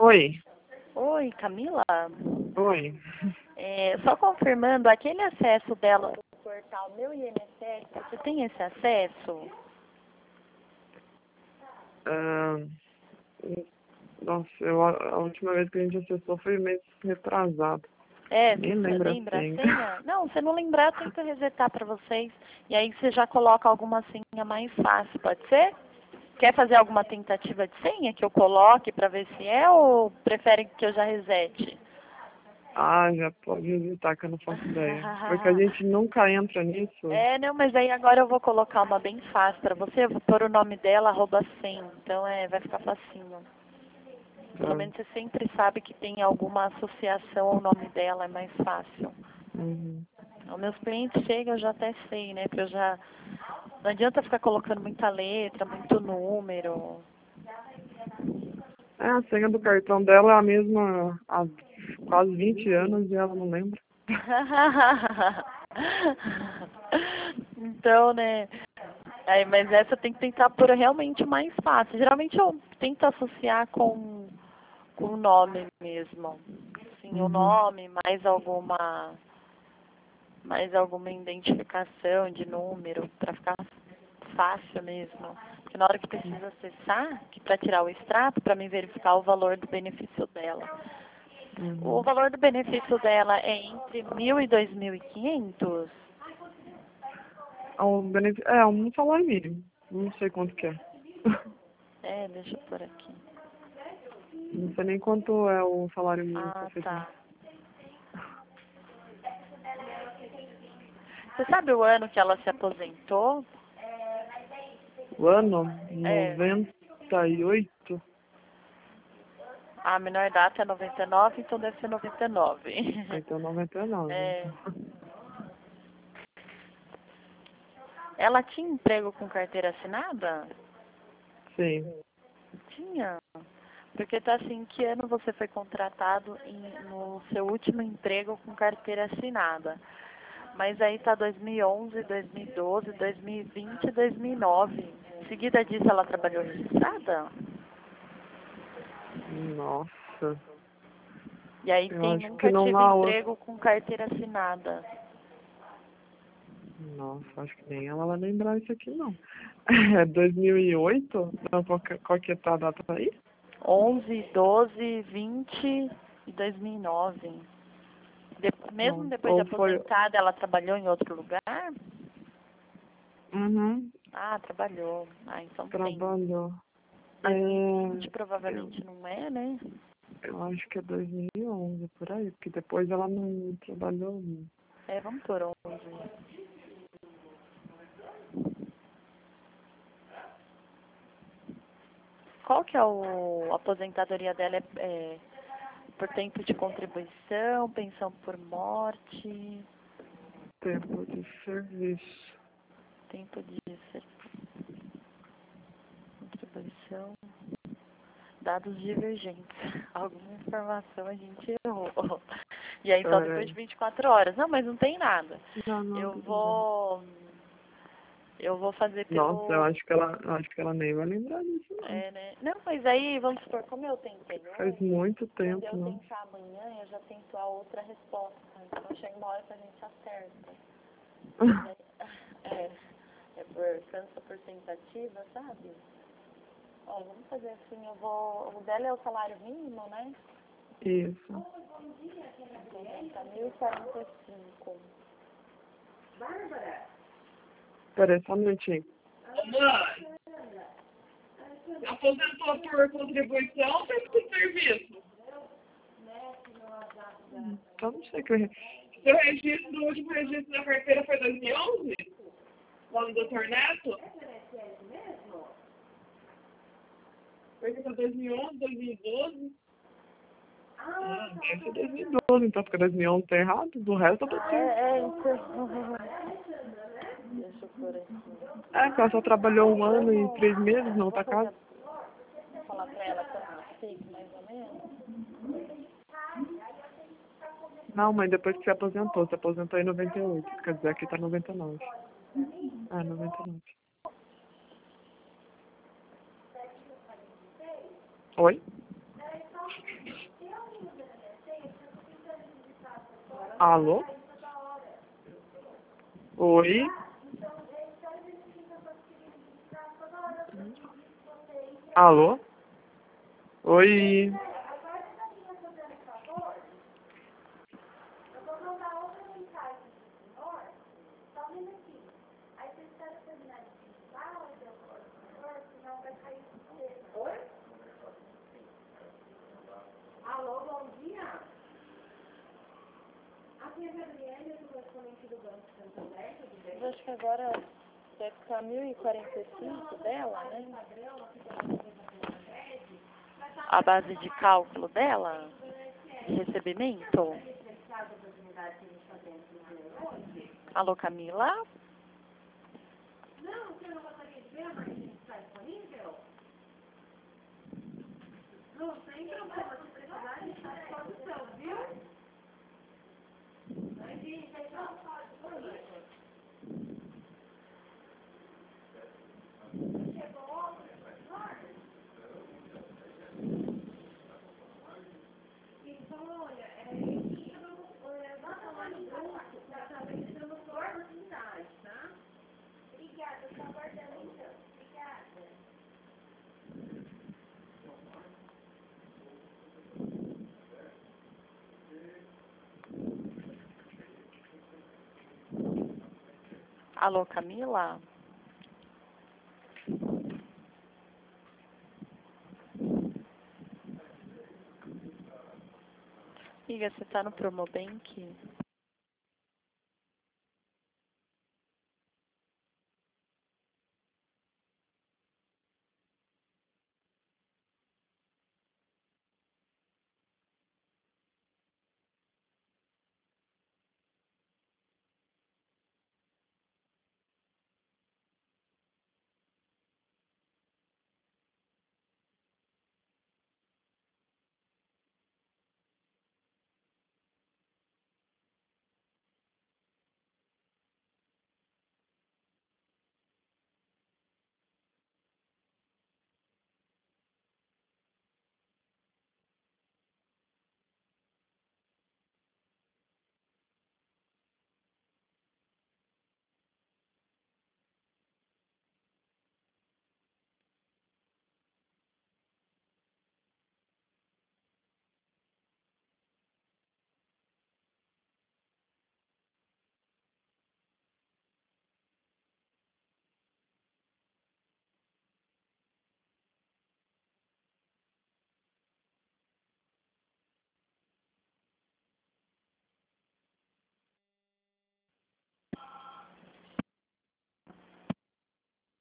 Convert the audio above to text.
Oi. Oi, Camila? Oi. Só confirmando, aquele acesso dela do portal Meu INSS, você tem esse acesso? Ah, nossa, a última vez que a gente acessou foi mês retrasado. Nem Você lembro a lembra a senha. senha? Não, se não lembrar, tenta resetar para vocês. E aí você já coloca alguma senha mais fácil, pode ser? Quer fazer alguma tentativa de senha que eu coloque para ver se é ou prefere que eu já resete? Ah, já pode visitar que eu não faço ideia. Porque a gente nunca entra nisso. Não, mas aí agora eu vou colocar uma bem fácil para você. Eu vou pôr o nome dela, @100. Então vai ficar facinho. Pelo menos você sempre sabe que tem alguma associação ao nome dela, é mais fácil. Uhum. Os meus clientes chegam, eu já até sei, né? Porque eu já... Não adianta ficar colocando muita letra, muito número. A senha do cartão dela é a mesma há quase 20 anos e ela não lembra. Então, né? Mas essa tem que tentar pôr realmente mais fácil. Geralmente eu tento associar com o nome mesmo. Sim, o nome, mais alguma identificação de número, para ficar fácil mesmo. Porque na hora que precisa acessar, que para tirar o extrato, para mim verificar o valor do benefício dela. O valor do benefício dela é entre 1.000 e 2.500? Um salário mínimo. Não sei quanto que é. Deixa eu pôr aqui. Não sei nem quanto é o salário mínimo. Ah, tá. Você sabe o ano que ela se aposentou? O ano? 98? A menor data é 99, então deve ser 99. Então 99. Ela tinha emprego com carteira assinada? Sim. Tinha. Porque tá assim, que ano você foi contratado no seu último emprego com carteira assinada? Mas aí tá 2011, 2012, 2020 e 2009. Em seguida disso, ela trabalhou registrada? Nossa. E aí nunca tive emprego com carteira assinada. Nossa, acho que nem ela vai lembrar isso aqui, não. É 2008? Não, qual que tá a data aí? 11, 12, 20 e 2009. Mesmo depois de aposentada, ela trabalhou em outro lugar? Uhum. Ah, trabalhou. Ah, então Trabalhou. 2020 provavelmente não é, né? Eu acho que é 2011, por aí, porque depois ela não trabalhou. Vamos por 11. Qual que é a aposentadoria dela? É por tempo de contribuição, pensão por morte? Tempo de serviço. Tempo de contribuição. Dados divergentes. Alguma informação a gente errou. E aí só depois de 24 horas. Não, mas não tem nada. Eu vou fazer pelo... Nossa, eu acho que ela nem vai lembrar disso, não. Né? Não, mas aí, vamos supor, como eu tentei hoje, faz muito tempo, se eu tentar amanhã, eu já tento a outra resposta. Então chega uma hora que a gente acerta. É por tentativa, sabe? Ó, vamos fazer assim, o dela é o salário mínimo, né? Isso. Tá 1.045. Bárbara! Peraí, só um minutinho. Mãe! Aposentou por contribuição ou por serviço? Então não sei o que Seu registro, do último registro da carteira foi 2011? Lá no Dr. Neto? Porque foi 2011, 2012? Deve ser 2012, então, porque 2011 tá errado, do resto tá tudo certo. Deixa eu pôr aqui. Que ela só trabalhou 1 ano e 3 meses na outra casa. Vou falar pra ela quanto fica, mais ou menos. Não, mãe, depois que se aposentou em 98. Quer dizer, aqui tá 99. 99. Oi? Alô? Oi? Alô? Oi? Alô, bom dia. Aqui é a Gabriela, do correspondente do Banco Santander, tudo bem? Eu acho que agora deve ficar 1045 dela, né? A base de cálculo dela, de recebimento. Alô, Camila? Não, você não gostaria de ver a máquina que está disponível? Não, sem problema, se precisar, a gente está à disposição, viu? Então, olha, bota lá no grupo, tá registrando todas as unidades, tá? Obrigada, estou aguardando então. Obrigada. Alô, Camila? Amiga, você tá no Promobank?